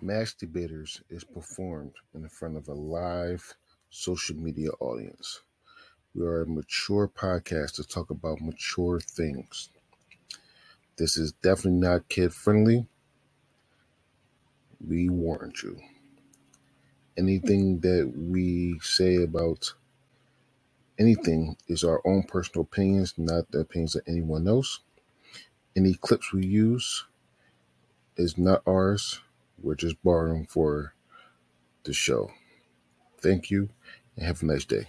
Mass Debaters is performed in front of a live social media audience. We are a mature podcast to talk about mature things. This is definitely not kid friendly. We warned you. Anything that we say about anything is our own personal opinions, not the opinions of anyone else. Any clips we use is not ours. We're just borrowing for the show. Thank you and have a nice day.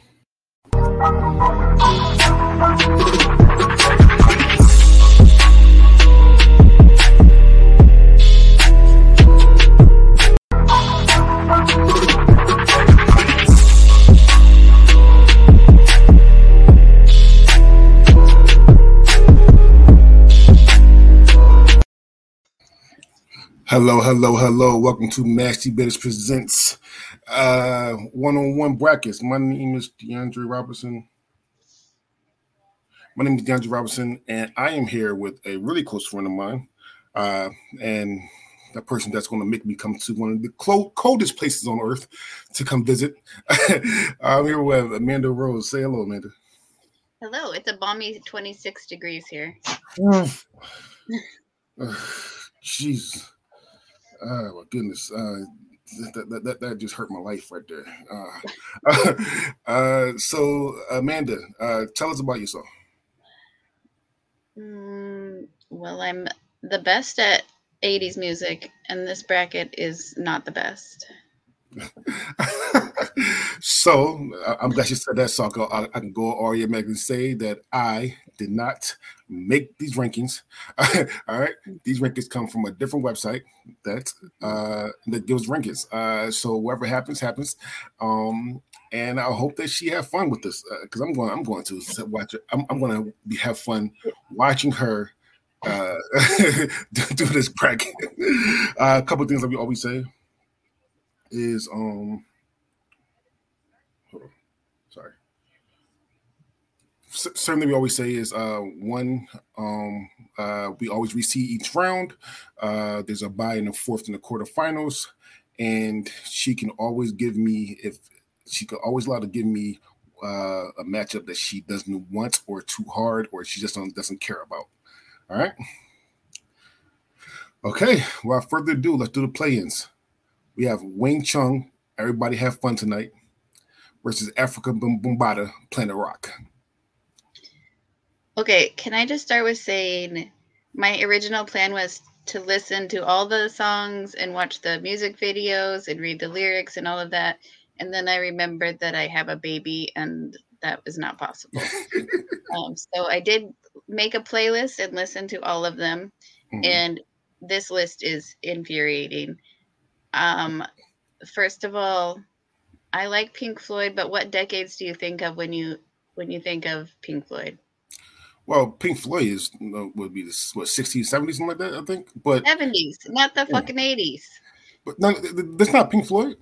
Hello. Welcome to Mass Debaters Presents one-on-one brackets. My name is DeAndre Robinson. And I am here with a really close friend of mine, and the person that's going to make me come to one of the coldest places on earth to come visit. I'm here with Amanda Rose. Say hello, Amanda. Hello. It's a balmy 26 degrees here. Jeez. Oh my goodness. That just hurt my life right there. So Amanda, tell us about yourself. Well, I'm the best at 80s music, and this bracket is not the best. So I'm glad you said that, so I can go automatically say that I did not make these rankings. All right, these rankings come from a different website that gives rankings. So whatever happens. And I hope that she have fun with this because I'm going to watch it. I'm going to have fun watching her do this bracket. A couple of things that we always say is sorry. Certainly, we always say is one. We always reseed each round. There's a bye in the fourth and the quarterfinals, and she can always give me allow to give me a matchup that she doesn't want or too hard or she just doesn't care about. All right. Okay. Without further ado, let's do the play-ins. We have Wang Chung. Everybody have fun tonight. Versus Africa Bambaataa, Planet Rock. Okay, can I just start with saying my original plan was to listen to all the songs and watch the music videos and read the lyrics and all of that. And then I remembered that I have a baby and that was not possible. So I did make a playlist and listen to all of them. Mm-hmm. And this list is infuriating. First of all, I like Pink Floyd, but what decades do you think of when you think of Pink Floyd? Well, Pink Floyd would be the 60s, 70s, something like that, I think. But 70s, not the fucking 80s. But no, that's not Pink Floyd.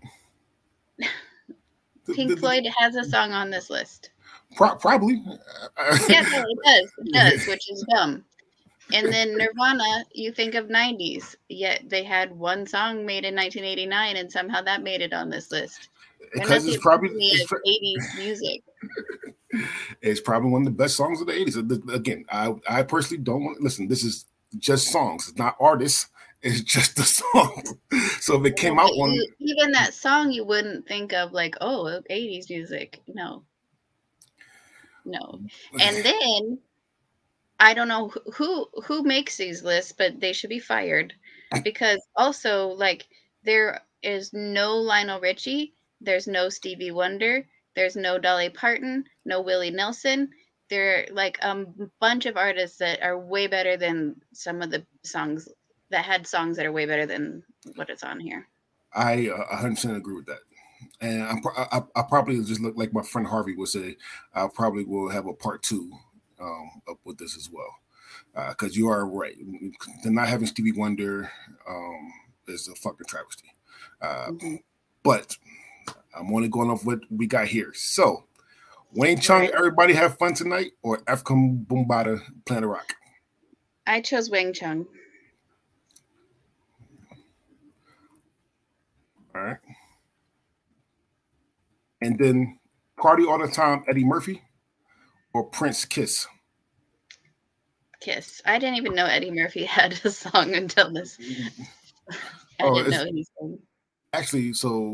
Pink Floyd has a song on this list. Probably. Yeah, no, it does, which is dumb. And then Nirvana, you think of 90s, yet they had one song made in 1989, and somehow that made it on this list. Because it's probably 80s music. It's probably one of the best songs of the 80s. Again, I personally don't want to listen. This is just songs. It's not artists. It's just the song. So if it came out on even that song, you wouldn't think of like, oh, 80s music. No. And then I don't know who makes these lists, but they should be fired because also like there is no Lionel Richie. There's no Stevie Wonder. There's no Dolly Parton, no Willie Nelson. There are like a bunch of artists that are way better than some of the songs that had songs that are way better than what is on here. I 100% agree with that. And I probably just look like my friend Harvey would say, I probably will have a part 2 up with this as well. Because you are right. Not having Stevie Wonder is a fucking travesty. But I'm only going off what we got here. So, Wang Chung, everybody have fun tonight, or Africa Bambaataa, Planet Rock? I chose Wang Chung. And then Party All the Time, Eddie Murphy, or Prince, Kiss. Kiss. I didn't even know Eddie Murphy had a song until this. I didn't know he sang. Actually,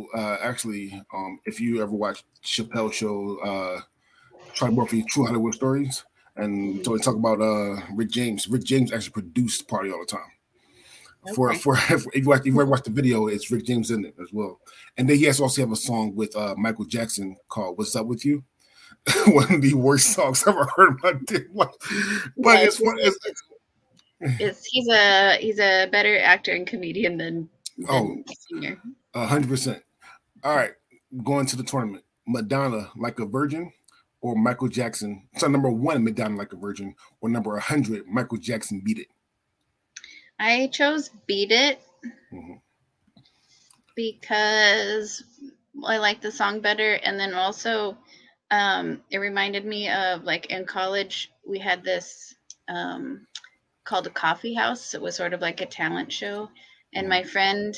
if you ever watch Chappelle Show, Charlie Murphy, True Hollywood Stories, and so they talk about Rick James. Rick James actually produced Party All the Time. Okay. For if you ever watch the video, it's Rick James in it as well. And then he has also have a song with Michael Jackson called "What's Up With You." One of the worst songs I've ever heard in my life. But yeah, it's fun. He's a better actor and comedian than singer. 100%. All right, going to the tournament. Madonna, Like a Virgin, or Michael Jackson. So number 1, Madonna, Like a Virgin, or number 100, Michael Jackson, Beat It. I chose Beat It because I like the song better, and then also it reminded me of like in college we had this called a coffee house. It was sort of like a talent show, and my friend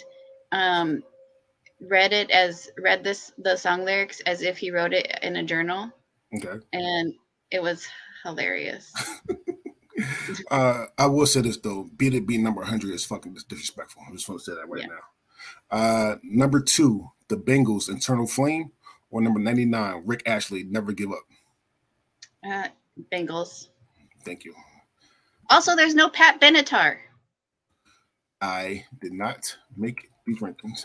read the song lyrics as if he wrote it in a journal. Okay. And it was hilarious. I will say this though, Beat It being number 100 is fucking disrespectful. I just want to say that right now. Number 2, The Bengals, Eternal Flame, or number 99, Rick Astley, Never Give Up. Bengals. Thank you. Also, there's no Pat Benatar. I did not make these rankings.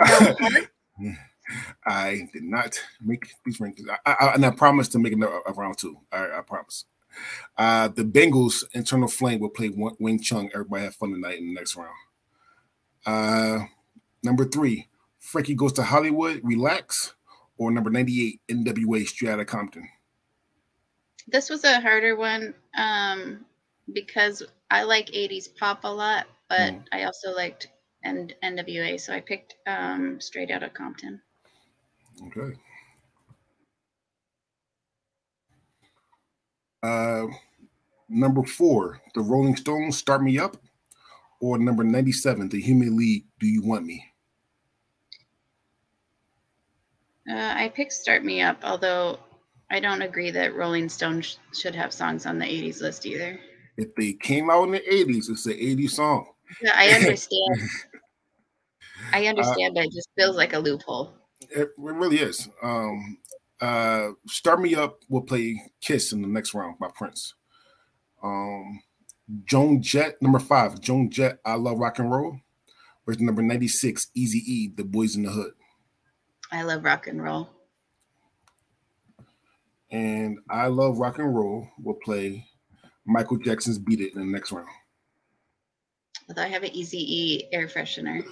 I did not make these rankings. And I promise to make a round 2. I promise. The Bengals, Eternal Flame, will play Wing Chun. Everybody have fun tonight in the next round. Number 3, Frankie Goes to Hollywood, Relax, or number 98, NWA, Straight Outta Compton. This was a harder one because I like 80s pop a lot, but I also liked NWA, so I picked Straight Outta Compton. Okay. Number 4, The Rolling Stones, Start Me Up, or number 97, The Human League, Do You Want Me? I picked Start Me Up, although I don't agree that Rolling Stones should have songs on the 80s list either. If they came out in the 80s, it's an 80s song. Yeah, I understand. But it just feels like a loophole. It really is. Start Me Up will play Kiss in the next round by Prince. Joan Jett, number 5, Joan Jett, I Love Rock and Roll, versus number 96, Eazy-E, The Boys in the Hood. I Love Rock and Roll. And I Love Rock and Roll will play Michael Jackson's Beat It in the next round. Although I have an Eazy-E air freshener.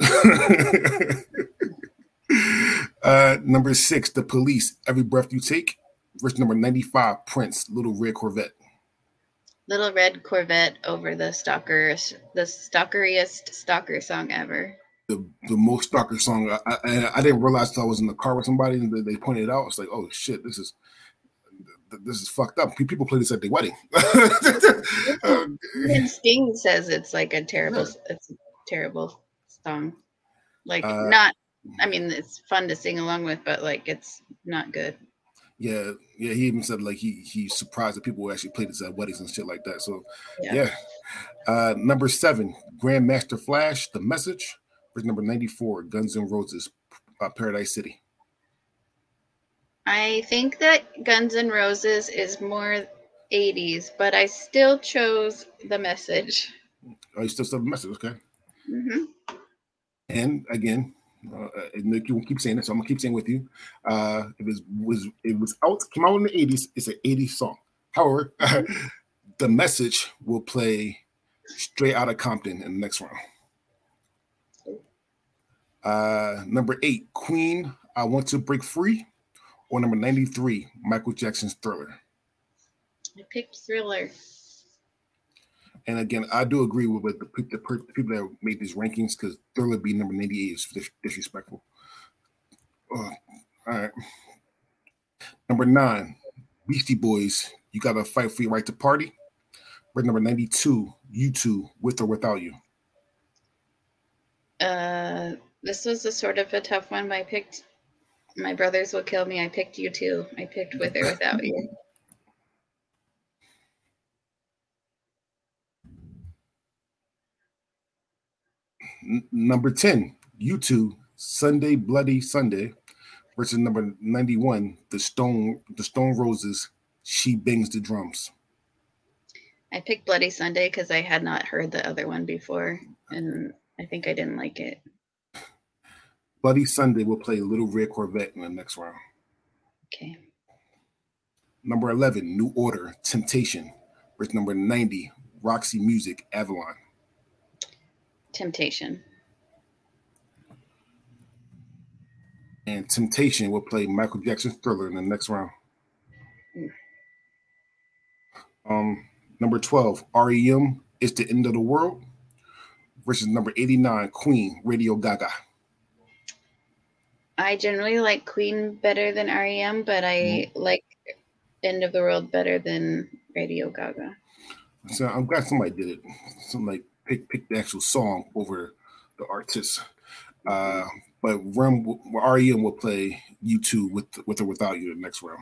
Number 6, The Police, Every Breath You Take, versus number 95, Prince, Little Red Corvette. Little Red Corvette over the stalkeriest stalker song ever. The most stalker song. I didn't realize until I was in the car with somebody and they pointed it out. It's like, oh shit, this is fucked up. People play this at their wedding. Even Sting says it's like it's a terrible song. Like not. I mean, it's fun to sing along with, but like it's not good. Yeah. He even said like he's surprised that people will actually play this at weddings and shit like that. So yeah. Number 7, Grandmaster Flash, The Message, versus number 94, Guns N' Roses, Paradise City. I think that Guns N' Roses is more 80s, but I still chose The Message. Oh, you still The Message, okay? Mm-hmm. And again. Nick, you will keep saying it, so I'm gonna keep saying with you. It came out in the 80s. It's an 80s song. However, The Message will play Straight Outta Compton in the next round. Number 8, Queen, I Want to Break Free, or number 93, Michael Jackson's Thriller. I picked Thriller. And again, I do agree with the people that made these rankings because Thriller being number 98 is disrespectful. All right. Number 9, Beastie Boys, You Gotta Fight for Your Right to Party. But number 92, U2, With or Without You. This was a sort of a tough one, but I picked My brothers will kill me. I picked U2. I picked With or Without You. Number 10, U2, Sunday Bloody Sunday, versus number 91, the Stone Roses, She Bangs the Drums. I picked Bloody Sunday because I had not heard the other one before, and I think I didn't like it. Bloody Sunday will play Little Red Corvette in the next round. Okay. Number 11, New Order, Temptation, versus number 90, Roxy Music, Avalon. Temptation. And Temptation will play Michael Jackson's Thriller in the next round. Number 12, REM, It's the End of the World, versus number 89, Queen, Radio Gaga. I generally like Queen better than REM, but I like End of the World better than Radio Gaga. So I'm glad somebody did it. Somebody picked the actual song over the artist. But REM will play U2 with or without you in the next round.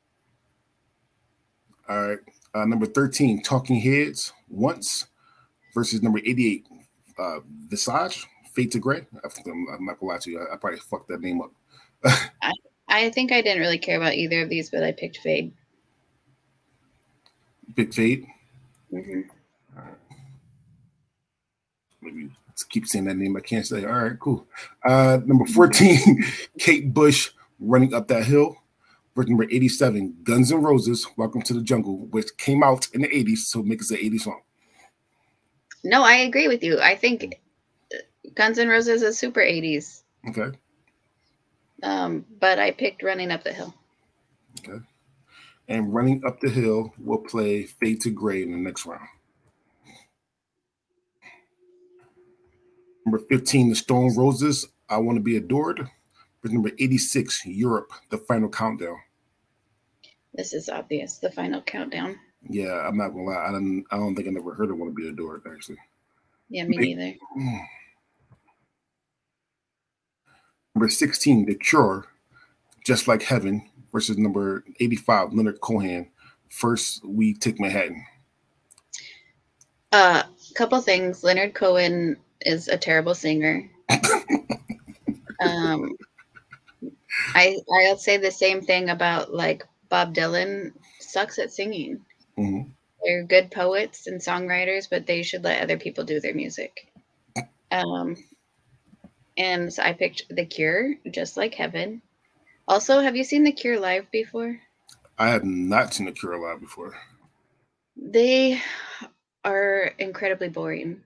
All right. Number 13, Talking Heads, Once, versus number 88, Visage, Fade to Grey. I'm not gonna lie to you. I probably fucked that name up. I think I didn't really care about either of these, but I picked Fade. Pick Fade. Mm-hmm. All right. Maybe let's keep saying that name. I can't say. All right, cool. Number 14, Kate Bush, Running Up That Hill. Verse number 87, Guns N' Roses, Welcome to the Jungle, which came out in the 80s, so make it an 80s song. No, I agree with you. I think Guns N' Roses is super 80s. Okay. But I picked Running Up the Hill. Okay. And Running Up the Hill will play Fade to Grey in the next round. Number 15, The Stone Roses, I Want to Be Adored. With number 86, Europe, The Final Countdown. This is obvious, The Final Countdown. Yeah, I'm not gonna lie. I don't think I never heard of Want to Be Adored, actually. Yeah, me neither. Number 16, The Cure, Just Like Heaven, versus number 85, Leonard Cohen, First We Take Manhattan. Couple things. Leonard Cohen is a terrible singer. I'll say the same thing about like Bob Dylan sucks at singing. Mm-hmm. They're good poets and songwriters, but they should let other people do their music. And so I picked The Cure, Just Like Heaven. Also, have you seen The Cure live before? I have not seen The Cure live before. They are incredibly boring.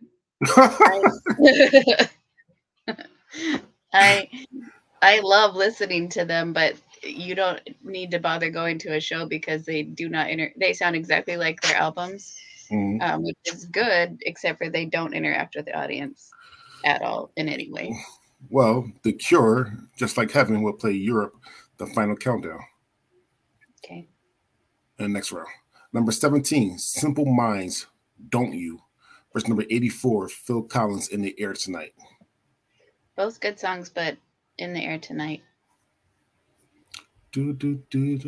I love listening to them, but you don't need to bother going to a show because they do not they sound exactly like their albums, which is good, except for they don't interact with the audience at all in any way. Well, The Cure, Just Like Heaven, will play Europe, The Final Countdown. Okay. In the next round. Number 17, Simple Minds, Don't You, versus number 84, Phil Collins, In the Air Tonight. Both good songs, but In the Air Tonight. Can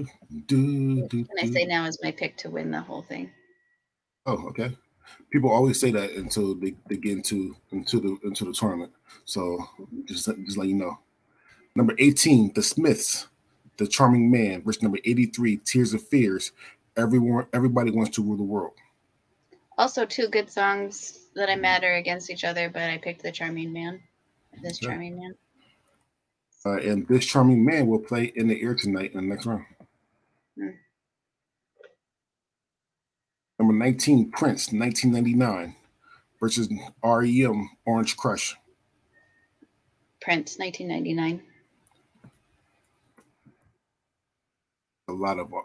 I say now is my pick to win the whole thing? Oh, okay. People always say that until they get into the tournament. So just let you know. Number 18, The Smiths, The Charming Man, versus number 83, Tears of Fears, Everybody Wants to Rule the World. Also, two good songs that I matter against each other, but I picked The Charming Man. This Charming Man. And This Charming Man will play In the Air Tonight in the next round. Number 19, Prince, 1999, versus REM, Orange Crush. Prince, 1999. A lot of,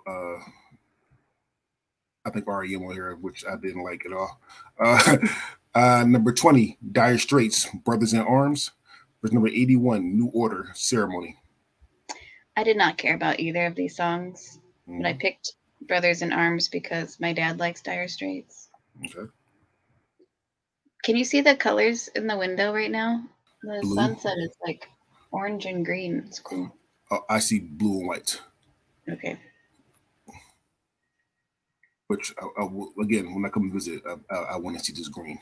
I think REM on here, which I didn't like at all. Number 20, Dire Straits, Brothers in Arms, versus number 81, New Order, Ceremony. I did not care about either of these songs, but I picked Brothers in Arms because my dad likes Dire Straits. Okay. Can you see the colors in the window right now? The Blue. sunset is like orange and green. It's cool. I see blue and white. Okay. Which I will, again, when I come visit, I want to see this green.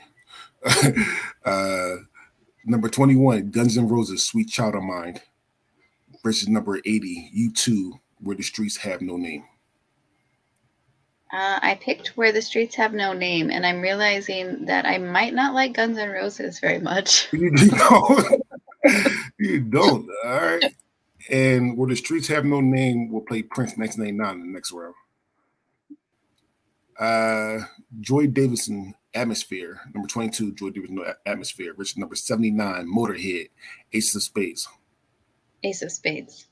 Number 21, Guns N' Roses, Sweet Child of Mine, versus number 80, U2, Where the Streets Have No Name. I picked Where the Streets Have No Name, and I'm realizing that I might not like Guns N' Roses very much. You don't. You don't. All right. And Where the Streets Have No Name will play Prince 1999 in the next round. Joy Davidson, Atmosphere. Number 22, Joy Davidson, Atmosphere. Versus number 79, Motorhead, Ace of Spades. Ace of Spades.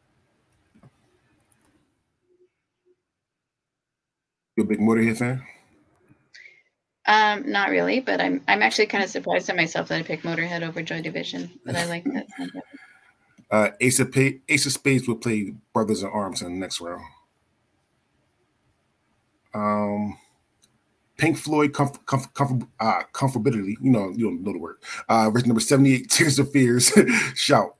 You a big Motorhead fan? Not really, but I'm actually kind of surprised at myself that I picked Motorhead over Joy Division, but I like that sound. Ace of Spades will play Brothers in Arms in the next round. Pink Floyd, Comfortability. You don't know the word. Versus number 78, Tears for Fears, Shout.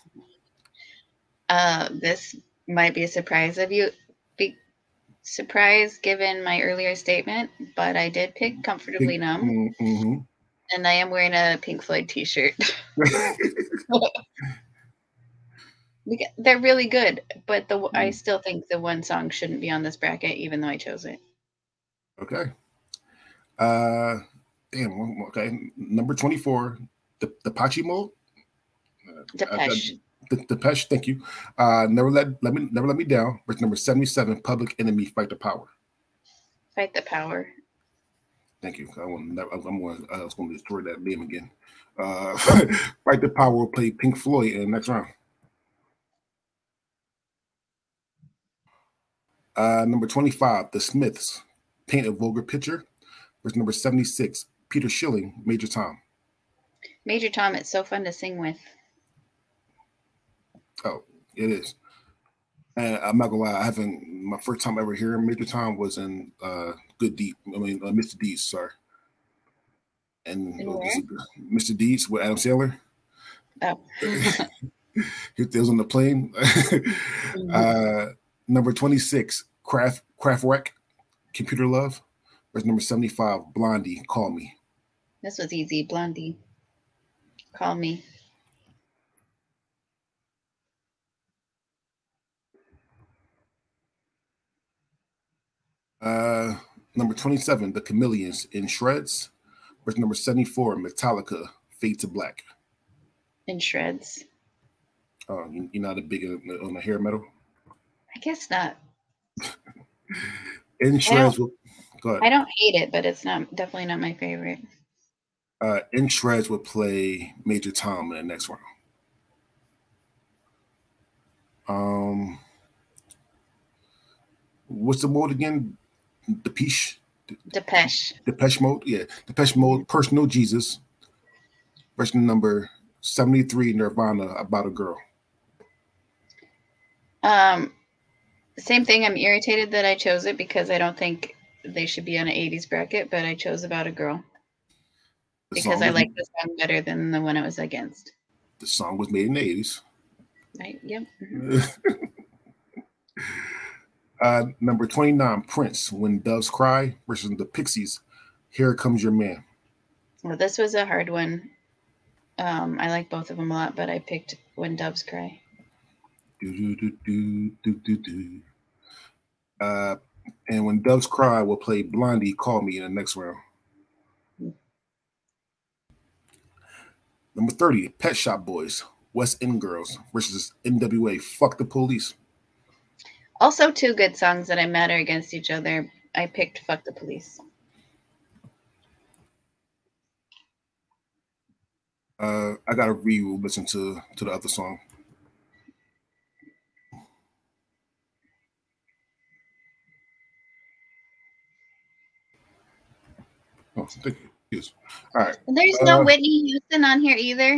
This might be a surprise surprise given my earlier statement, but I did pick Comfortably Numb. Mm-hmm. And I am wearing a Pink Floyd t-shirt. They're really good, but I still think the one song shouldn't be on this bracket, even though I chose it. Okay. Okay. Number 24, Depeche Mode. Depeche. Depeche, thank you. Never let me down. Versus number 77, Public Enemy, Fight the Power. Fight the Power. Thank you. I was going to destroy that name again. Fight the Power will play Pink Floyd in the next round. Number 25, The Smiths, Paint a Vulgar Picture. Versus number 76, Peter Schilling, Major Tom. Major Tom, it's so fun to sing with. Oh, it is. And I'm not gonna lie, my first time ever hearing Major Tom was in Mr. Deeds, sorry. And Mr. Deeds with Adam Sandler. Oh. He was on the plane. Number 26, Kraftwerk, Computer Love. Versus number 75, Blondie, Call Me. This was easy. Blondie, Call Me. Number 27, The Chameleons, In Shreds. Versus number 74, Metallica, Fade to Black. In Shreds. Oh, you're not a big on the hair metal? I guess not. In Shreds. Go ahead. I don't hate it, but it's definitely not my favorite. In Shreds will play Major Tom in the next round. What's the mode again? Depeche Mode, yeah. Depeche Mode, Personal Jesus. Versus number 73, Nirvana, About a Girl. Same thing. I'm irritated that I chose it because I don't think they should be on an 80s bracket, but I chose About a Girl because I like the song better than the one I was against. The song was made in the 80s. Right, yep. Number 29, Prince, When Doves Cry. Versus the Pixies, Here Comes Your Man. Well, this was a hard one. I like both of them a lot, but I picked When Doves Cry. And When Doves Cry will play Blondie, Call Me in the next round. Number 30, Pet Shop Boys, West End Girls. Versus NWA, Fuck the Police. Also, two good songs that I matter against each other. I picked Fuck the Police. I gotta listen to the other song. Oh, thank you. Yes. All right. There's no Whitney Houston on here either.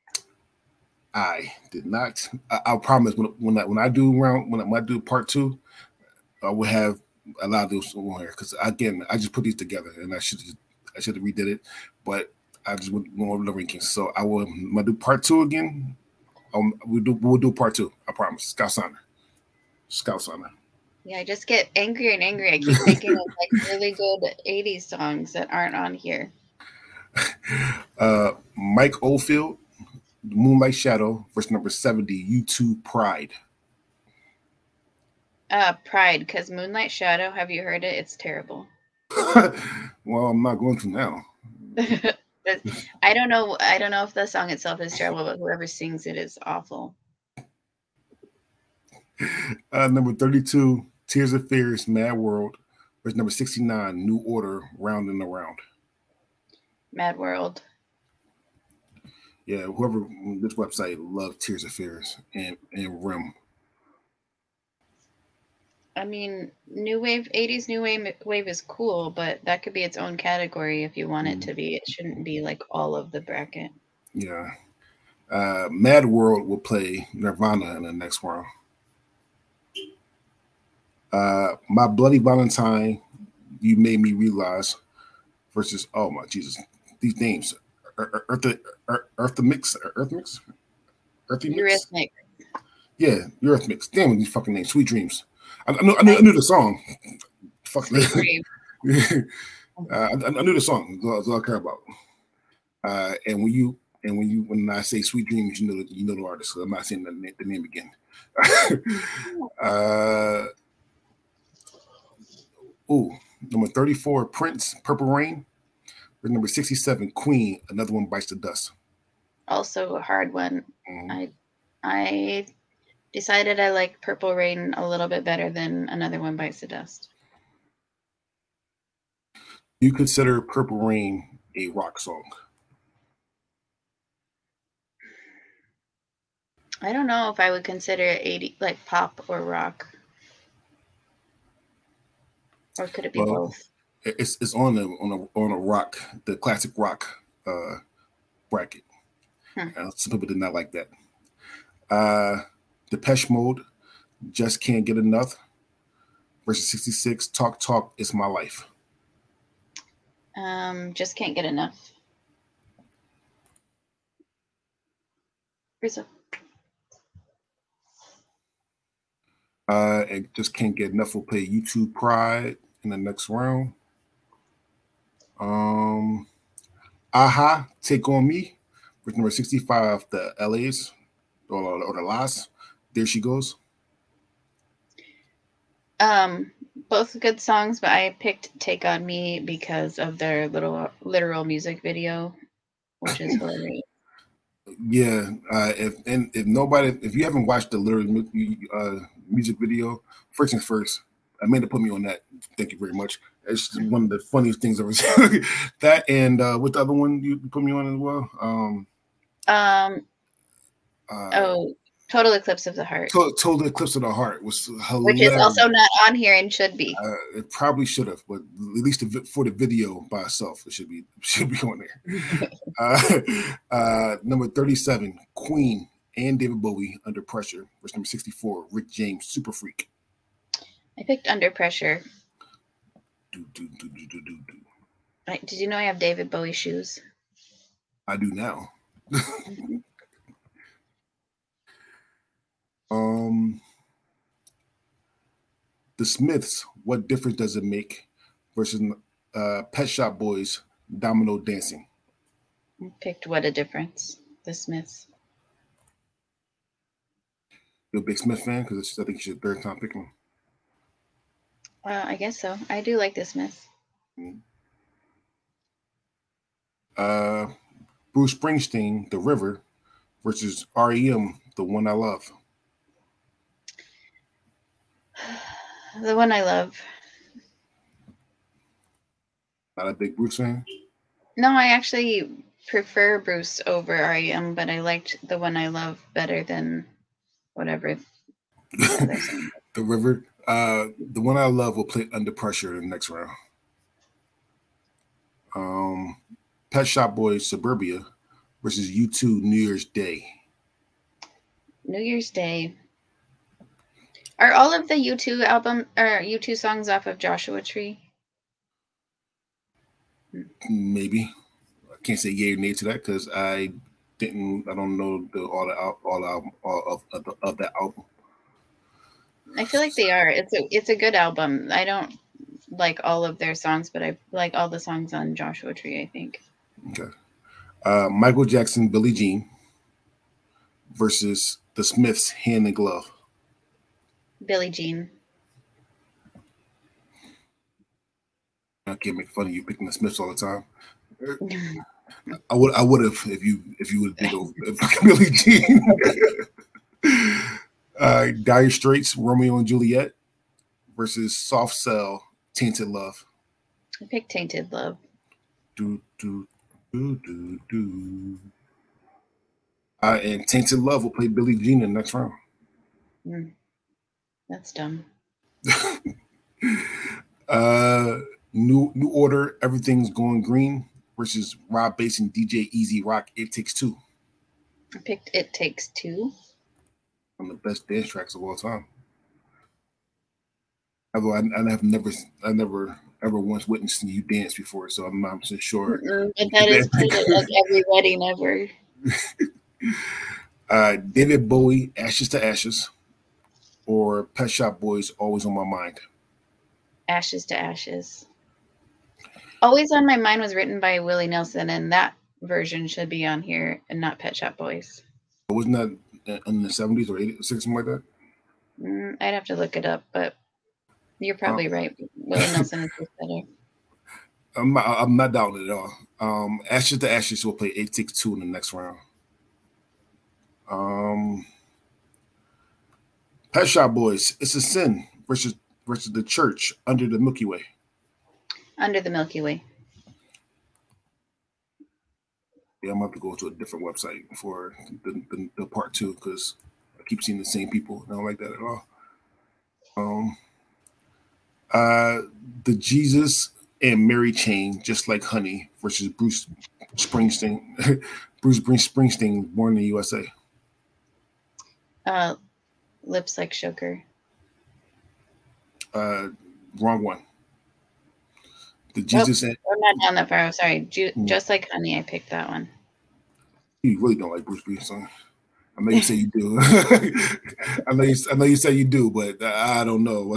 I did not. I promise when I do part 2, I will have a lot of those on here because again I just put these together and I should have redid it, but I just went over the rankings. So when I do part 2 again, We'll do part 2. I promise. Scout Signer. Yeah, I just get angrier and angrier. I keep thinking of like really good 80s songs that aren't on here. Mike Oldfield, Moonlight Shadow, verse number 70, U2 Pride. Pride, because Moonlight Shadow, have you heard it? It's terrible. Well, I'm not going to now. I don't know if the song itself is terrible, but whoever sings it is awful. Number 32, Tears of Fears, Mad World, verse number 69, New Order, Round and Around. Mad World. Yeah, whoever this website loved Tears of Fears and Rim. I mean, new wave, 80s new wave is cool, but that could be its own category if you want it to be. It shouldn't be like all of the bracket. Yeah. Mad World will play Nirvana in the next round. My Bloody Valentine, You Made Me Realize, versus, oh my Jesus, these names. Eurythmics? Eurythmics. Yeah, Eurythmics. Damn, these fucking names. Sweet Dreams. I knew the song. Fuck Sweet Dreams. I knew the song. That's all I care about. And when I say Sweet Dreams, you know the artist. So I'm not saying the name again. Number 34, Prince, Purple Rain. Number 67, Queen, Another One Bites the Dust. Also a hard one. I decided I like Purple Rain a little bit better than Another One Bites the Dust. You consider Purple Rain a rock song? I don't know if I would consider it 80 like pop or rock. Or could it be both? It's on a rock, the classic rock bracket. Some people did not like that. Depeche Mode, Just Can't Get Enough, versus 66, Talk, It's My Life. Just Can't Get Enough. Rizzo. And Just Can't Get Enough will play U2 Pride in the next round. Aha, Take On Me, with number 65, the LA's or the Las. There She Goes. Both good songs, but I picked Take On Me because of their literal music video, which is hilarious. Yeah, if you haven't watched the literal music video, first things first, Amanda put me on that. Thank you very much. It's one of the funniest things I've ever seen. That and what the other one you put me on as well? Total Eclipse of the Heart. Total Eclipse of the Heart was hilarious. Which is also not on here and should be. It probably should have, but at least for the video by itself, it should be on there. Number 37, Queen and David Bowie, Under Pressure. Verse number 64, Rick James, Super Freak. I picked Under Pressure. Did you know I have David Bowie shoes? I do now. The Smiths, What Difference Does It Make? Versus Pet Shop Boys, Domino Dancing. I picked What a Difference, The Smiths. You're a big Smith fan? Because I think it's your third time picking them. I guess so. I do like The Smiths. Bruce Springsteen, The River, versus REM, The One I Love. The One I Love. Not a big Bruce fan? No, I actually prefer Bruce over REM, but I liked The One I Love better than whatever. The River. The One I Love will play Under Pressure in the next round. Pet Shop Boys, Suburbia, versus U2, New Year's Day. New Year's Day. Are all of the U2 album or U2 songs off of Joshua Tree? Maybe. I can't say yay or nay to that because I I don't know of that album. I feel like they are. It's a good album. I don't like all of their songs, but I like all the songs on Joshua Tree, I think. Okay. Michael Jackson, Billie Jean versus the Smiths, Hand in Glove. Billie Jean. I can't make fun of you picking the Smiths all the time. I would have if you would have been Billie Jean. Dire Straits, Romeo and Juliet versus Soft Cell, Tainted Love. I picked Tainted Love. And Tainted Love will play Billie Jean in the next round. That's dumb. New Order, Everything's Going Green versus Rob Bass and DJ Easy Rock, It Takes Two. I picked It Takes Two. One of the best dance tracks of all time. Although I never ever once witnessed you dance before, so I'm not so sure. But that is like every wedding ever. David Bowie, Ashes to Ashes, or Pet Shop Boys, Always on My Mind. Ashes to Ashes. Always on My Mind was written by Willie Nelson, and that version should be on here and not Pet Shop Boys. Wasn't that in the 70s or 80s, something like that? I'd have to look it up, but you're probably right. Willie Nelson is just better. I'm not doubting it at all. Ashes to Ashes will play 8-6-2 in the next round. Pet Shop Boys, It's a Sin versus the Church, Under the Milky Way. Under the Milky Way. Yeah, I'm going to have to go to a different website for the part 2 because I keep seeing the same people. I don't like that at all. The Jesus and Mary Chain, Just Like Honey versus Bruce Springsteen. Bruce Springsteen, Born in the USA. Lips Like Sugar. Wrong one. The Jesus and I'm not down that far. I'm sorry. Just Like Honey, I picked that one. You really don't like Bruce Springsteen. I know you say you do. I know you say you do, but I don't know.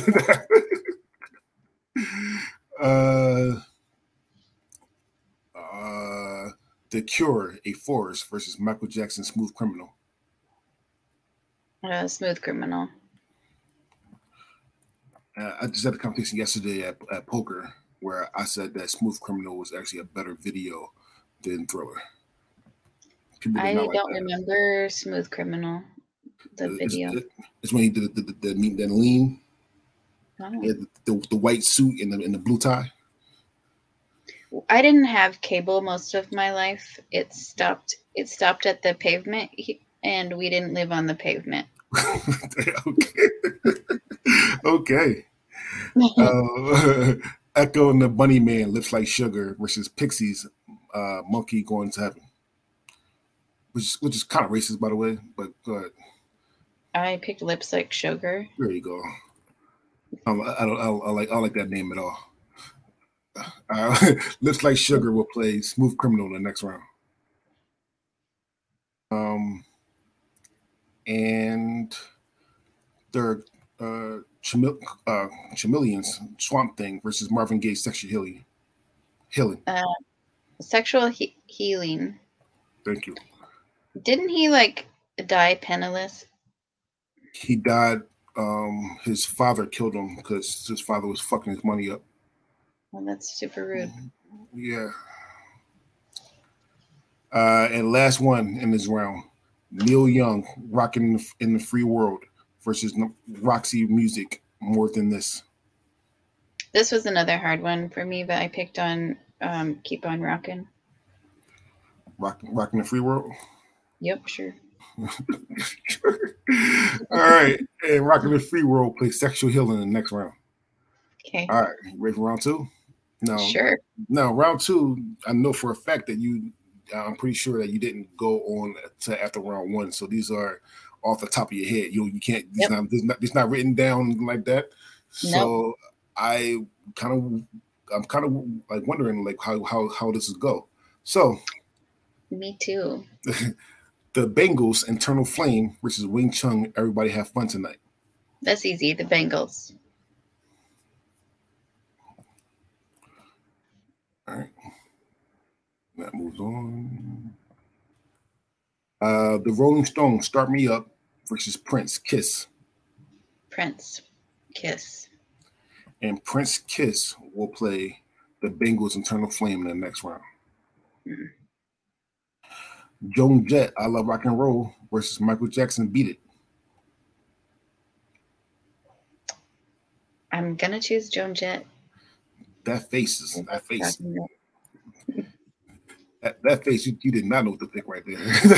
The Cure, A Forest versus Michael Jackson, Smooth Criminal. Smooth Criminal. I just had a conversation yesterday at poker where I said that Smooth Criminal was actually a better video than Thriller. I don't remember Smooth Criminal, the video. It's when he did the lean. Oh. He had the white suit and the blue tie. I didn't have cable most of my life. It stopped at the pavement, and we didn't live on the pavement. Okay. Echo and the Bunny Man, Lips Like Sugar versus Pixies, Monkey Going to Heaven. Which is kind of racist, by the way, but go ahead. I picked Lips Like Sugar. There you go. I like that name at all. Lips Like Sugar will play Smooth Criminal in the next round. And they're Chameleons, Swamp Thing versus Marvin Gaye, Sexual Healing. Sexual Healing. Thank you. Didn't he die penniless? He died. His father killed him because his father was fucking his money up. Well, that's super rude. Yeah. And last one in this round, Neil Young, Rockin' in the Free World versus Roxy Music, More Than This. This was another hard one for me, but I picked on Keep On Rockin'. Rockin' the Free World? Yep, sure. All right. And Rockin' the Free World plays Sexual Healing in the next round. Okay. All right. Ready for round 2? No. Sure. No, round 2, I know for a fact that I'm pretty sure that you didn't go on to after round 1. So these are off the top of your head. You can't, it's not written down like that. So I'm kind of like wondering like how this is go. So Me too. The Bengals, Internal Flame versus Wing Chun, Everybody Have Fun Tonight. That's easy. The Bengals. All right. That moves on. The Rolling Stones, Start Me Up versus Prince, Kiss. Prince. Kiss. And Prince Kiss will play the Bengals Internal Flame in the next round. Mm. Joan Jett, I Love Rock and Roll versus Michael Jackson, Beat It. I'm going to choose Joan Jett. That face. That face, you did not know what to pick right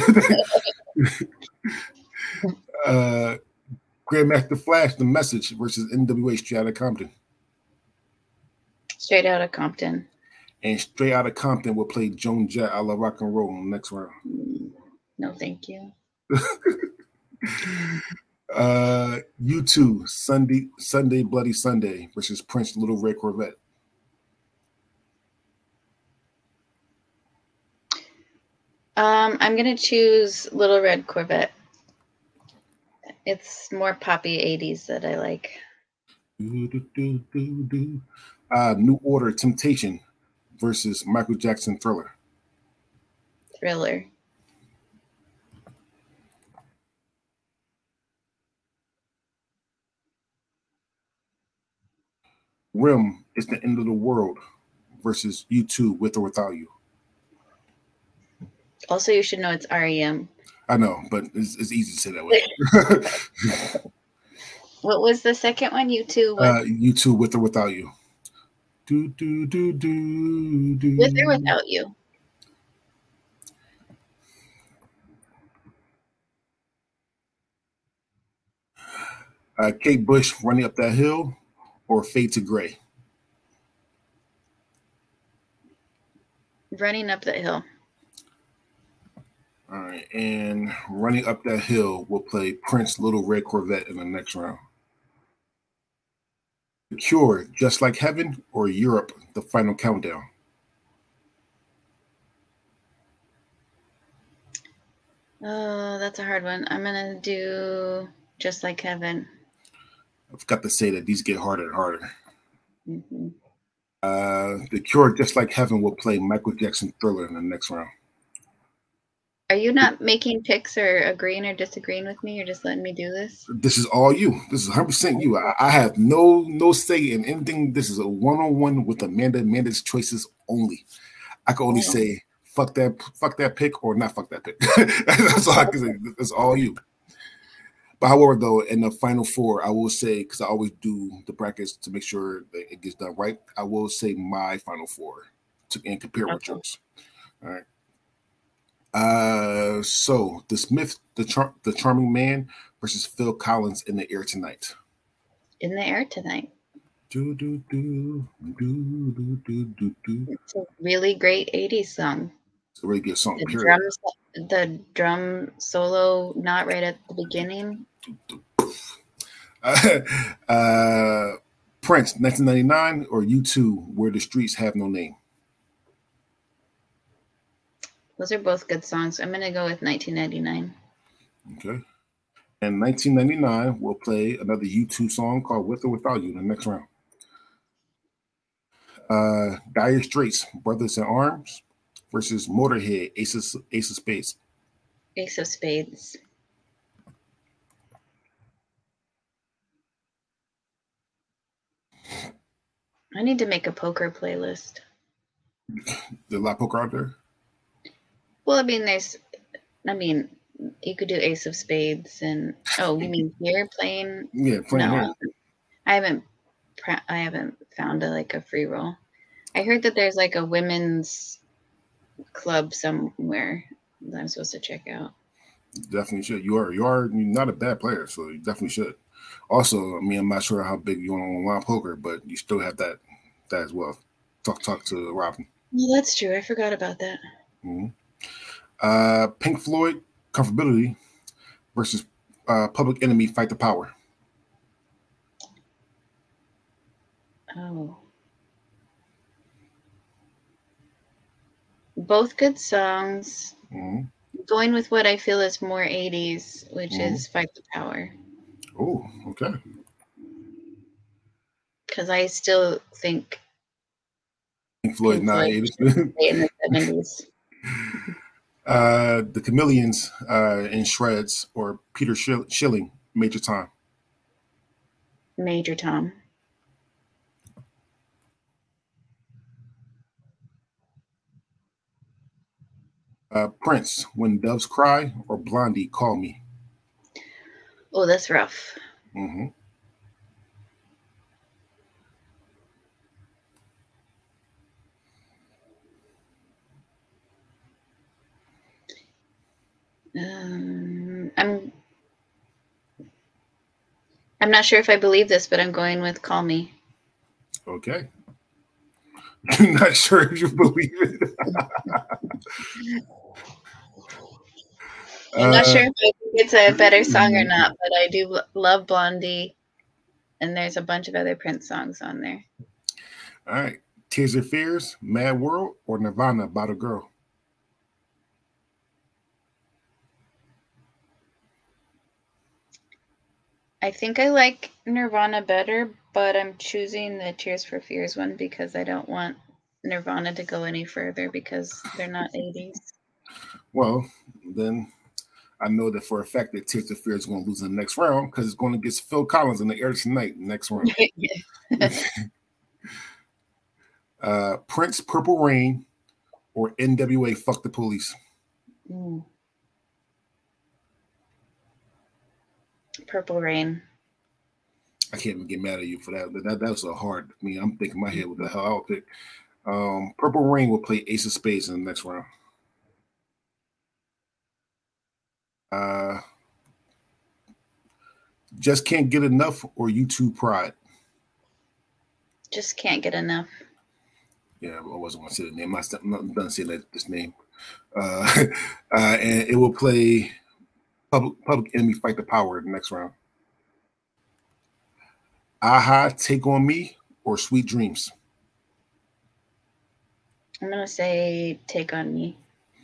there. Grandmaster Flash, The Message versus NWA, Straight Outta Compton. Straight Outta Compton. And Straight Outta Compton will play Joan Jett, I Love Rock and Roll in the next round. No, thank you. U2, Sunday Bloody Sunday versus Prince, Little Red Corvette. I'm going to choose Little Red Corvette. It's more poppy 80s that I like. New Order, Temptation versus Michael Jackson, Thriller. Thriller. Rim, It's the End of the World versus U2, With or Without You. Also, you should know it's REM. I know, but it's easy to say that way. What was the second one? U2? U2, With or Without You. With or Without You? Kate Bush, Running Up That Hill, or Fade to Gray? Running Up That Hill. All right, and Running Up That Hill will play Prince, Little Red Corvette in the next round. The Cure, Just Like Heaven, or Europe, The Final Countdown? Oh, that's a hard one. I'm going to do Just Like Heaven. I forgot to say that these get harder and harder. Mm-hmm. The Cure, Just Like Heaven will play Michael Jackson, Thriller in the next round. Are you not making picks or agreeing or disagreeing with me? You're just letting me do this? This is all you. This is 100% you. I have no say in anything. This is a one-on-one with Amanda. Amanda's choices only. I can only say fuck that pick or not fuck that pick. That's all I can say. That's all you. But however, though, in the final four, I will say, because I always do the brackets to make sure that it gets done right, I will say my final four and compare with yours. All right. So The Smith, the Charming Man versus Phil Collins, In the Air Tonight. In the Air Tonight. It's a really great 80s song. It's a really good song, The drum solo, not right at the beginning. Prince, 1999, or U2, Where the Streets Have No Name? Those are both good songs. I'm going to go with 1999. Okay. And 1999, we'll play another U2 song called With or Without You in the next round. Dire Straits, Brothers in Arms versus Motorhead, Ace of Spades. Ace of Spades. I need to make a poker playlist. There's a lot of poker out there? Well, I mean, you could do Ace of Spades and you mean here playing? Yeah, playing here. I haven't found a free roll. I heard that there's like a women's club somewhere that I'm supposed to check out. Definitely should. You're not a bad player, so you definitely should. Also, I mean, I'm not sure how big you are on online poker, but you still have that as well. Talk to Robin. Well, that's true. I forgot about that. Mm-hmm. Pink Floyd, Comfortability versus Public Enemy, Fight the Power. Oh. Both good songs, Mm-hmm. Going with what I feel is more 80s, which Mm-hmm. is Fight the Power. Oh, okay. Because I still think Pink Floyd, Pink not Floyd 80s. should stay in the 70s. The Chameleons in Shreds or Peter Schilling, Major Tom. Major Tom. Prince, When Doves Cry or Blondie, Call Me. Oh, that's rough. Mm-hmm. I'm not sure if I believe this, but I'm going with Call Me. Okay. I'm not sure if you believe it. I'm not sure if I think it's a better song or not, but I do love Blondie, and there's a bunch of other Prince songs on there. All right. Tears of Fears, Mad World, or Nirvana, About a Girl. I think I like Nirvana better, but I'm choosing the Tears for Fears one because I don't want Nirvana to go any further because they're not 80s. Well, then I know that for a fact that Tears of Fear is going to lose in the next round because it's going to get Phil Collins in the air tonight, next round. Prince, Purple Rain, or NWA, Fuck the Police. Purple Rain. I can't even get mad at you for that. That was a hard. I mean, I'm thinking in my head what the hell I'll pick. Purple Rain will play Ace of Spades in the next round. Just Can't Get Enough or U2 Pride. Just Can't Get Enough. Yeah, I wasn't going to say the name. I'm not done saying this name. And it will play Public Enemy, Fight the Power in the next round. Aha, Take on Me, or Sweet Dreams. I'm gonna say Take on Me.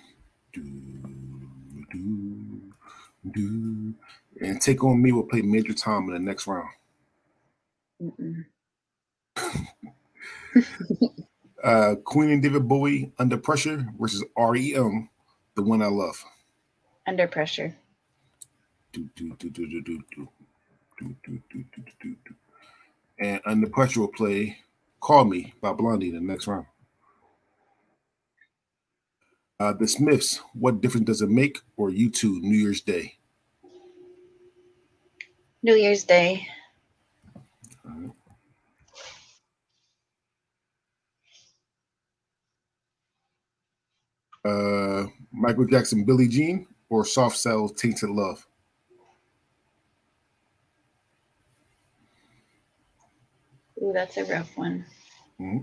And Take on Me will play Major Tom in the next round. Queen and David Bowie, Under Pressure versus REM, The One I Love. Under Pressure. And Under Pressure will play Call Me by Blondie in the next round. The Smiths, What Difference Does It Make, or U2, New Year's Day? New Year's Day. Michael Jackson, Billie Jean, or Soft Cell, Tainted Love? Ooh, that's a rough one. Mm-hmm.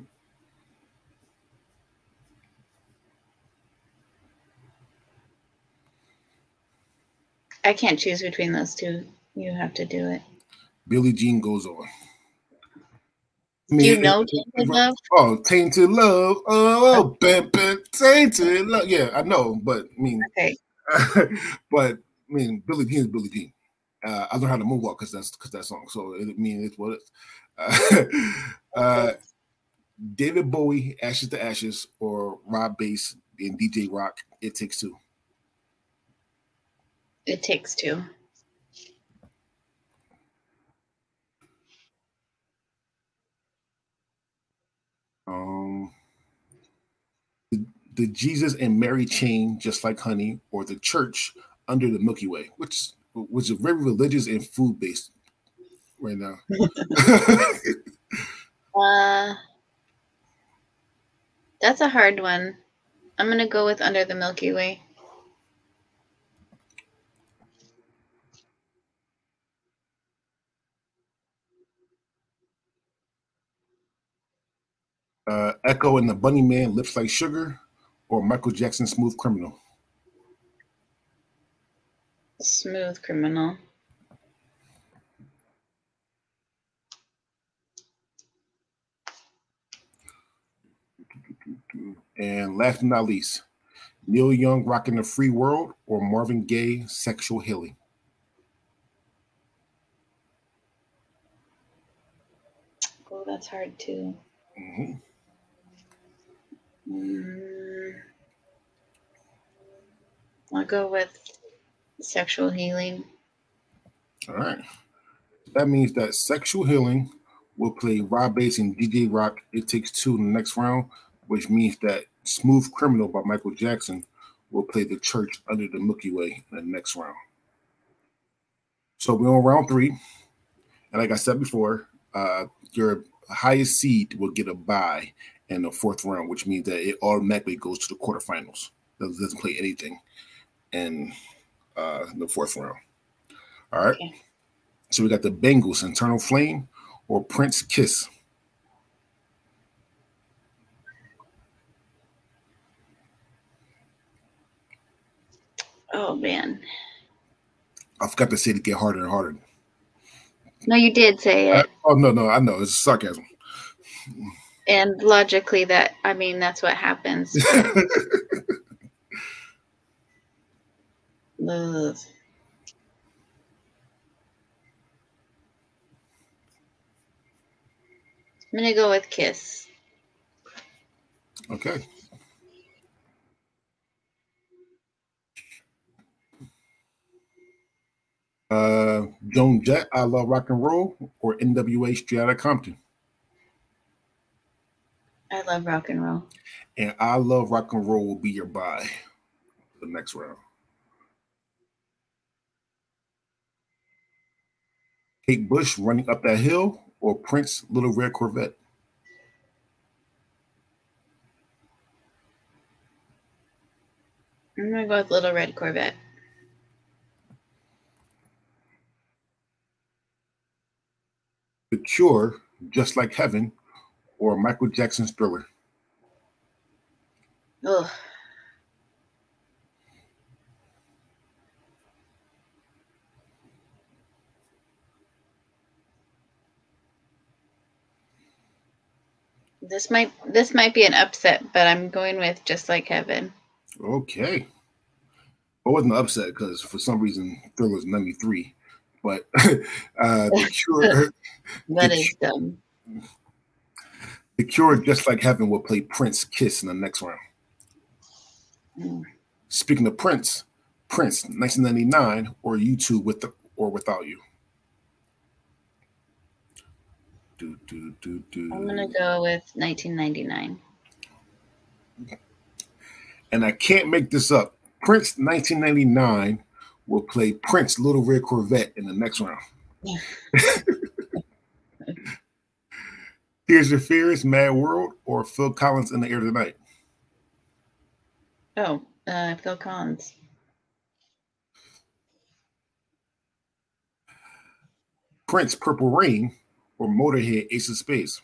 I can't choose between those two. You have to do it. Billie Jean goes on. Do you know Tainted Love? Oh, Tainted Love. Oh, Tainted Love. Yeah, I know, but I mean, okay. But I mean, Billie Jean is Billie Jean. I learned how to moonwalk because that song. So it's what it's. David Bowie, Ashes to Ashes, or Rob Bass and DJ Rock, It Takes Two. It Takes Two. The Jesus and Mary chain, Just Like Honey, or the Church Under the Milky Way, which is very religious and food based right now. That's a hard one. I'm gonna go with Under the Milky Way. Echo and the Bunnymen, Lips Like Sugar, or Michael Jackson, Smooth Criminal? Smooth Criminal. And last but not least, Neil Young, Rockin' the Free World, or Marvin Gaye, Sexual Healing? Oh, that's hard too. Mm-hmm. I'll go with Sexual Healing. All right. That means that Sexual Healing will play Rob Bass and DJ Rock, It Takes Two in the next round, which means that Smooth Criminal by Michael Jackson will play The Church Under the Milky Way in the next round. So we're on round 3. And like I said before, your highest seed will get a bye in the 4th round, which means that it automatically goes to the quarterfinals. It doesn't play anything in the 4th round. All right. Okay. So we got the Bengals, Internal Flame, or Prince, Kiss. Oh, man. I forgot to say to get harder and harder. No, you did say it. No, I know. It's sarcasm. And logically, that's what happens. Ugh. I'm going to go with Kiss. Okay. Joan Jett, I Love Rock and Roll, or NWA, Straight Outta Compton? I Love Rock and Roll. And I Love Rock and Roll will be your bye for the next round. Kate Bush, Running Up That Hill, or Prince, Little Red Corvette? I'm going to go with Little Red Corvette. The Cure, Just Like Heaven, or Michael Jackson's Thriller? Ugh. This might be an upset, but I'm going with Just Like Heaven. Okay. It wasn't an upset because for some reason Thriller's 93. But the Cure. That is dumb. The Cure, Just Like Heaven, will play Prince, Kiss in the next round. Speaking of Prince, 1999, or U2 with or Without You? I'm going to go with 1999. And I can't make this up. Prince, 1999, will play Prince, Little Red Corvette in the next round. Tears for Fears, Mad World, or Phil Collins, In the Air Tonight? Oh, Phil Collins. Prince, Purple Rain, or Motorhead, Ace of Spades?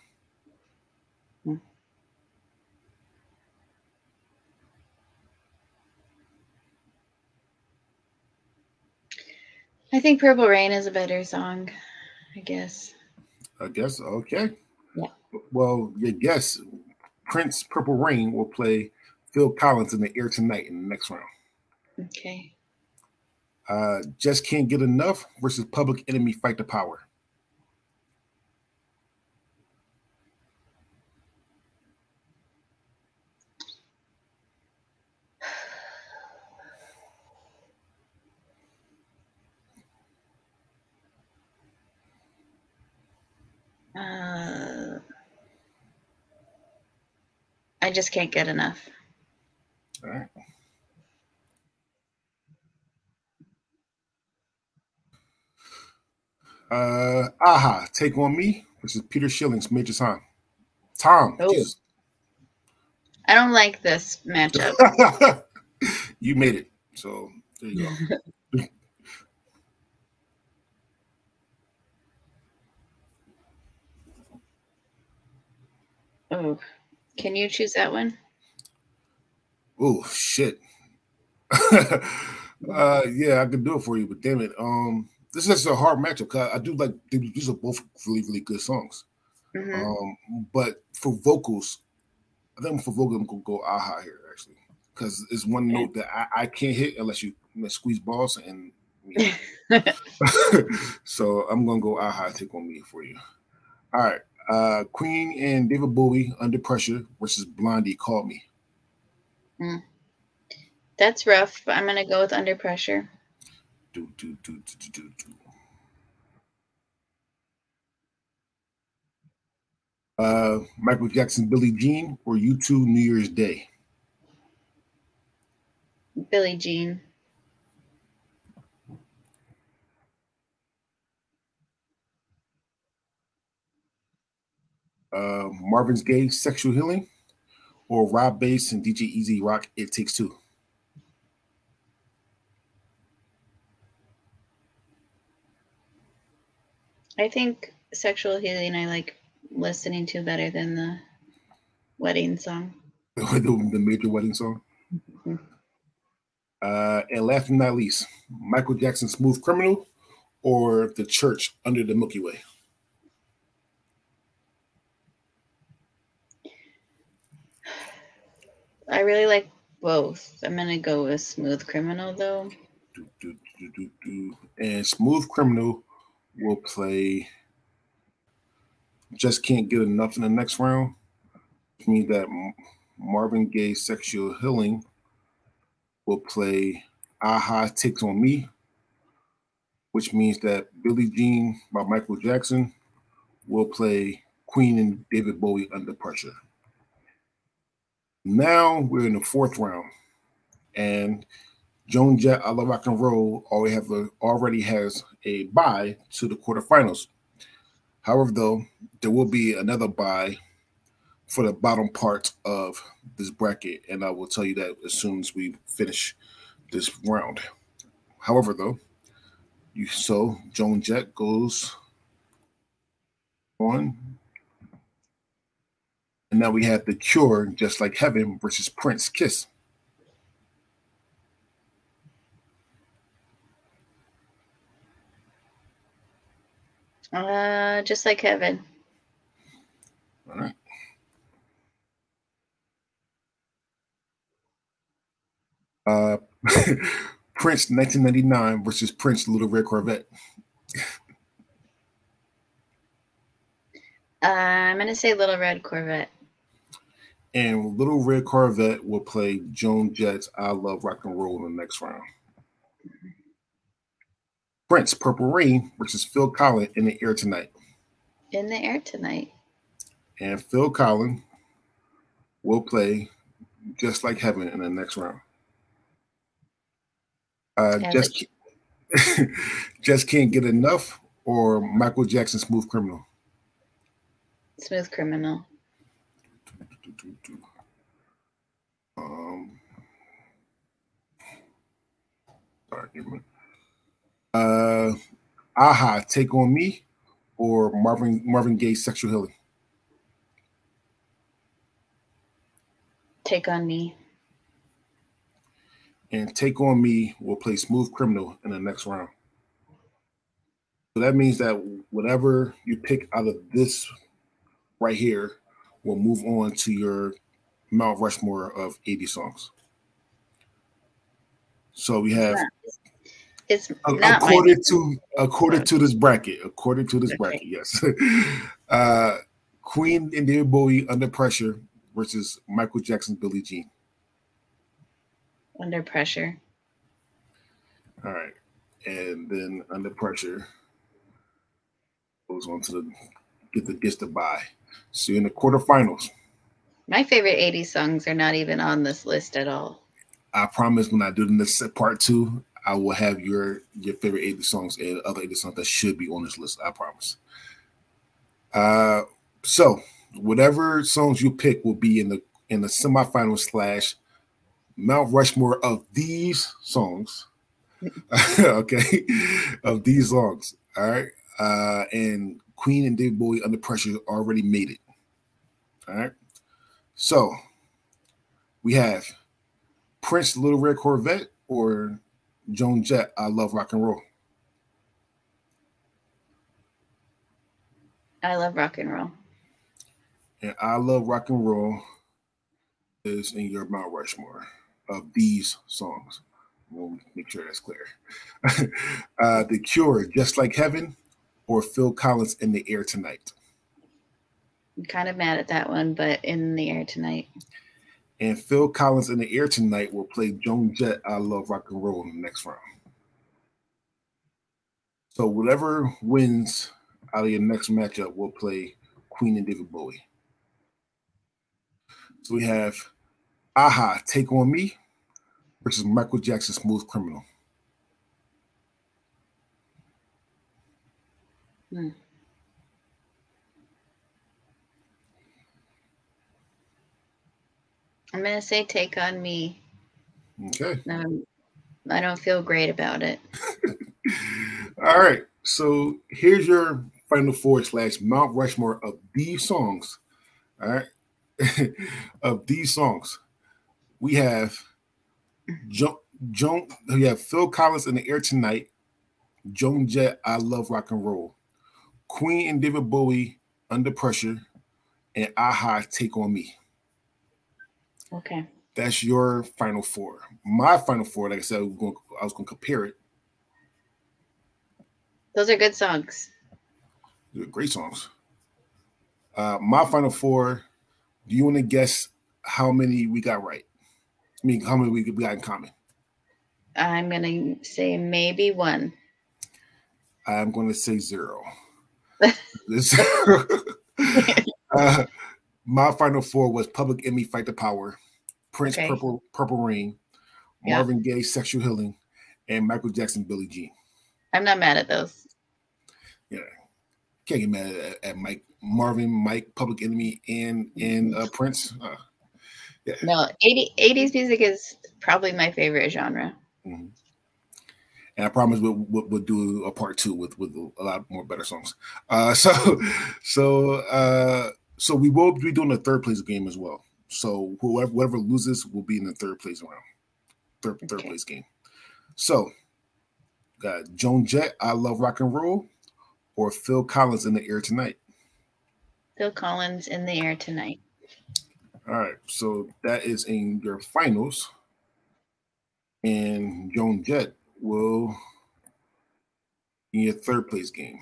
I think Purple Rain is a better song, I guess. Okay. Yeah. Well, your guess, Prince, Purple Rain, will play Phil Collins, In the Air Tonight in the next round. Okay. Just Can't Get Enough versus Public Enemy, Fight the Power. I just can't get enough. All right. Aha, Take On Me versus Peter Schilling's Major Tom. Oh. Jesus. I don't like this matchup. You made it. So there you go. Oh, can you choose that one? Oh shit. Yeah, I could do it for you, but damn it. This is a hard matchup because I do like these are both really, really good songs. Mm-hmm. But for vocals, I think for vocals I'm gonna go Aha here actually because it's one note that I can't hit unless you squeeze balls and. Yeah. So I'm gonna go Aha Take on Me for you. All right. Queen and David Bowie Under Pressure versus Blondie Call Me. That's rough, but I'm gonna go with Under Pressure. Michael Jackson, Billie Jean, or U2 New Year's Day? Billie Jean. Marvin Gaye, Sexual Healing, or Rob Bass and DJ Easy Rock, It Takes Two? I think Sexual Healing I like listening to better than the wedding song. The major wedding song. Mm-hmm. And last but not least, Michael Jackson, Smooth Criminal, or The Church, Under the Milky Way? I really like both. I'm gonna go with Smooth Criminal though. And Smooth Criminal will play Just Can't Get Enough in the next round, which means that Marvin Gaye, Sexual Healing will play Aha Takes on Me, which means that Billie Jean by Michael Jackson will play Queen and David Bowie Under Pressure. Now we're in the fourth round, and Joan Jett, I Love Rock and Roll already has a bye to the quarterfinals. However, though, there will be another bye for the bottom part of this bracket, and I will tell you that as soon as we finish this round. However, though, Joan Jett goes on. And now we have The Cure, Just Like Heaven versus Prince, Kiss. Just Like Heaven. All right. Prince 1999 versus Prince Little Red Corvette. I'm going to say Little Red Corvette. And Little Red Corvette will play Joan Jett's I Love Rock and Roll in the next round. Prince, Purple Rain versus Phil Collins, In the Air Tonight. In the Air Tonight. And Phil Collins will play Just Like Heaven in the next round. Just Can't Get Enough, or Michael Jackson, Smooth Criminal? Smooth Criminal. Aha, Take on Me, or Marvin Gaye, Sexual Healing? Take on Me. And Take on Me will play Smooth Criminal in the next round. So that means that whatever you pick out of this right here will move on to your Mount Rushmore of 80 songs. So we have, it's according to this bracket, yes. Queen and David Bowie, Under Pressure versus Michael Jackson, Billie Jean. Under Pressure. All right. And then Under Pressure goes on to gets the bye. So in the quarterfinals. My favorite 80s songs are not even on this list at all. I promise when I do this part 2, I will have your favorite 80 songs and other 80 songs that should be on this list. I promise. So whatever songs you pick will be in the semifinal / Mount Rushmore of these songs. Okay, of these songs. All right, and Queen and David Bowie, Under Pressure, already made it. All right, so we have Prince, Little Red Corvette, or Joan Jett, I Love Rock and Roll. I Love Rock and Roll. And I Love Rock and Roll is in your Mount Rushmore of these songs. We'll make sure that's clear. The Cure, Just Like Heaven, or Phil Collins, In the Air Tonight. I'm kind of mad at that one, but In the Air Tonight. And Phil Collins, In the Air Tonight will play Joan Jett, I Love Rock and Roll in the next round. So whatever wins out of your next matchup will play Queen and David Bowie. So we have Aha, Take On Me versus Michael Jackson, Smooth Criminal. I'm going to say Take On Me. Okay. I don't feel great about it. All right. So here's your final four / Mount Rushmore of these songs. All right. Of these songs. We have we have Phil Collins, In the Air Tonight, Joan Jett, I Love Rock and Roll, Queen and David Bowie, Under Pressure, and Aha, Take On Me. Okay. That's your final four. My final four, like I said, I was going to compare it. Those are good songs. They're great songs. My final four, do you want to guess how many we got right? I mean, how many we got in common? I'm going to say maybe one. I'm going to say 0. My final four was Public Enemy, Fight the Power, Prince, Okay. Purple Rain, Marvin Gaye, Sexual Healing, and Michael Jackson, Billie Jean. I'm not mad at those. Yeah. Can't get mad at Mike, Public Enemy, and Prince. Yeah. No, 80s music is probably my favorite genre. Mm-hmm. And I promise we'll do a part 2 with a lot more better songs. So we will be doing a third place game as well. So whoever loses will be in the third place round, third place game. So got Joan Jett, I Love Rock and Roll, or Phil Collins, In the Air Tonight. Phil Collins, In the Air Tonight. All right, so that is in your finals, and Joan Jett will in your third place game.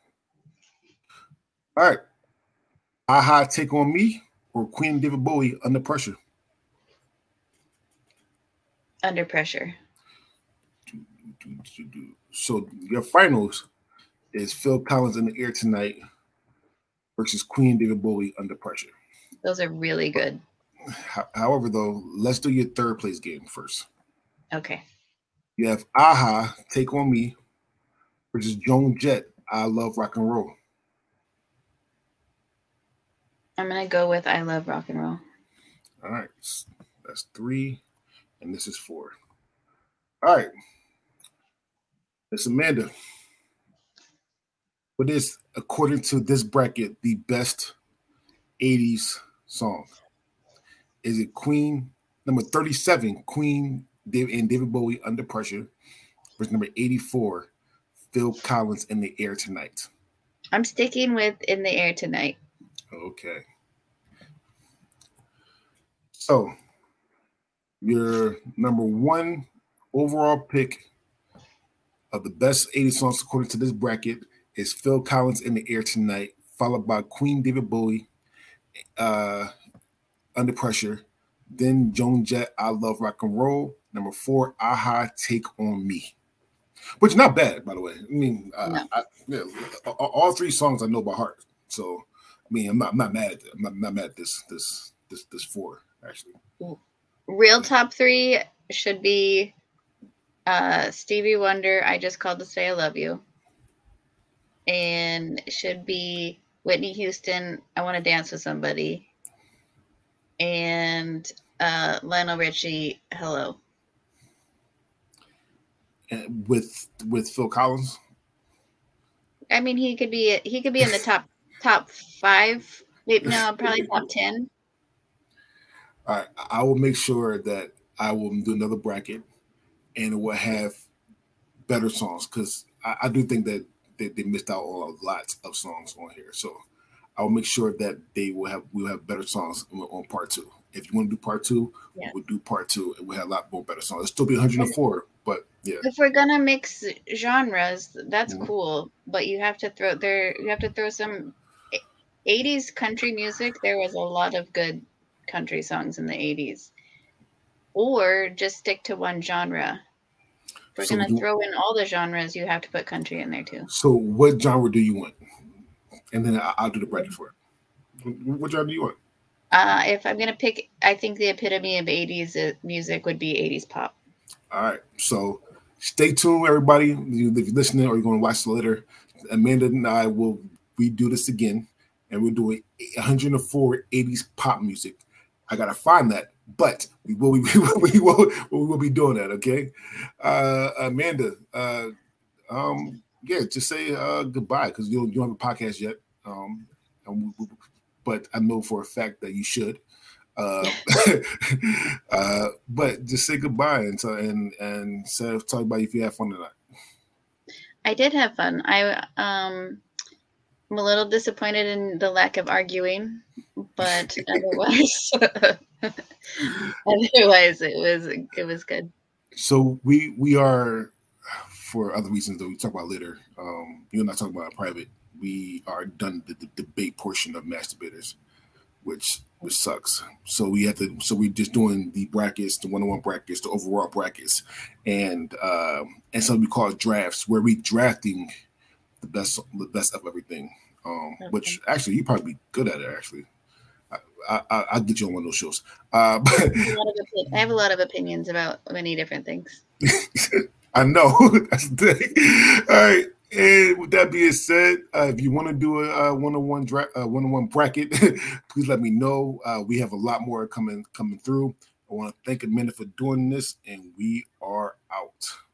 All right, Aha, Take On Me, or Queen David Bowie, Under Pressure. Under Pressure. So your finals is Phil Collins, In the Air Tonight versus Queen David Bowie, Under Pressure. Those are really good. However, though, let's do your third place game first. Okay. You have Aha, Take On Me versus Joan Jett, I Love Rock and Roll. I'm going to go with I Love Rock and Roll. All right. That's 3, and this is 4. All right. Miss Amanda. What is, according to this bracket, the best 80s song? Is it Queen, number 37, Queen and David Bowie, Under Pressure, versus number 84, Phil Collins, In the Air Tonight? I'm sticking with In the Air Tonight. Okay. So, your number 1 overall pick of the best 80 songs according to this bracket is Phil Collins, In the Air Tonight, followed by Queen, David Bowie, Under Pressure, then Joan Jett, I Love Rock and Roll, number 4, Aha, Take On Me. Which is not bad, by the way. I mean, all 3 songs I know by heart. So, I mean, I'm not mad at it. I'm not mad at this 4, actually. Real top 3 should be Stevie Wonder, I Just Called to Say I Love You. And it should be Whitney Houston, I Want to Dance with Somebody. And Lionel Richie, Hello. And with Phil Collins? I mean, he could be in the top 5. Maybe, no, probably top 10. All right, I will make sure that I will do another bracket, and it will have better songs, because I do think that they missed out on lots of songs on here. So I will make sure that we'll have better songs on part 2. If you want to do part two, Yeah. we'll do part two, and we'll have a lot more better songs. It'll still be 104, but yeah. If we're gonna mix genres, that's Mhm. cool. But you have to throw there. You have to throw some 80s country music. There was a lot of good country songs in the 80s. Or just stick to one genre. If we're So gonna throw in all the genres, you have to put country in there too. So what genre do you want? And then I'll do the bracket for it. What genre do you want? If I'm gonna pick, I think the epitome of 80s music would be 80s pop. All right. So stay tuned, everybody. If you're listening or you're going to watch later, Amanda and I will redo this again, and we're doing 104 80s pop music. I gotta find that, but we will be doing that. Okay, Amanda. Yeah, just say goodbye because you don't have a podcast yet. But I know for a fact that you should. Uh, but just say goodbye and talk about if you have fun or not. I did have fun. I'm a little disappointed in the lack of arguing, but otherwise, it was good. So we are, for other reasons that we talk about later. You're not talking about private. We are done the debate portion of Masturbators, which sucks. So we have to. So we're just doing the brackets, the 101 brackets, the overall brackets, and something we call drafts, where we drafting the best of everything. Okay. Which actually you probably be good at it. Actually, I'll get you on one of those shows. I have a lot of opinions about many different things. I know. That's the thing. All right. And with that being said, if you want to do a one-on-one bracket, please let me know. We have a lot more coming through. I want to thank Amanda for doing this, and we are out.